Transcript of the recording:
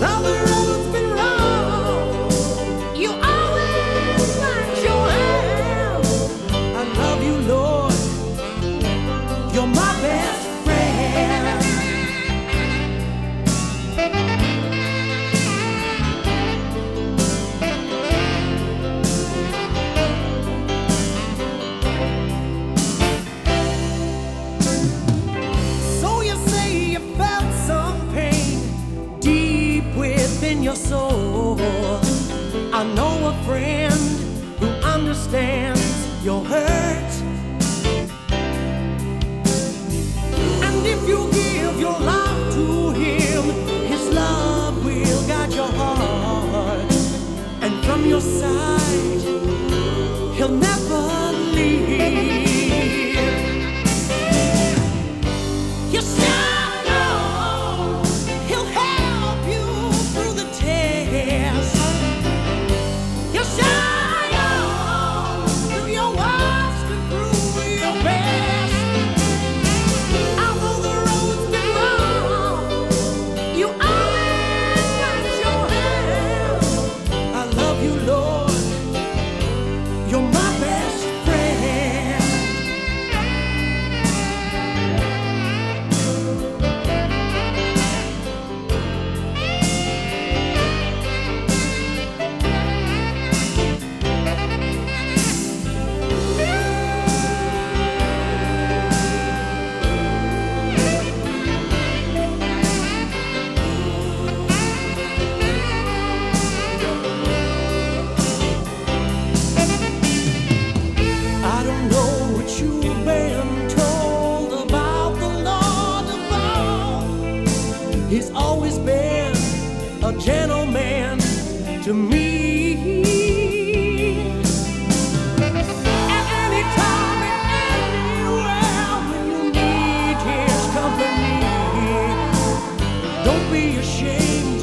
Though the road's been wrong, you always find your hand. I love you, Lord. You're my best friend. So you say you felt some pain deep within your soul. I know a friend who understands your hurt. And if you give your life to him, his love will guide your heart. And from your side, he'll never leave. You should know he'll help you through the test. You should know through your worst and through your best. Although the road's been long, you always find your hand. I love you, Lord. You're my best friend. I don't know what you've been told about the Lord above. He's always been a gentleman to me. At any time and anywhere when you need his company, don't be ashamed